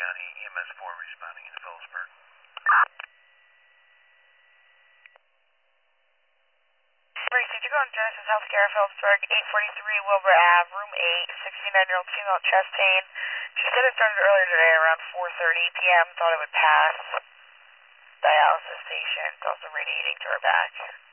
County EMS 4 responding in Phillipsburg. Did you go on Genesis Healthcare, Phillipsburg, 843 Wilbur Ave, room 8, 69-year-old female chest pain. She said it started earlier today around 4:30 p.m., thought it would pass. Dialysis station, it's also radiating to her back.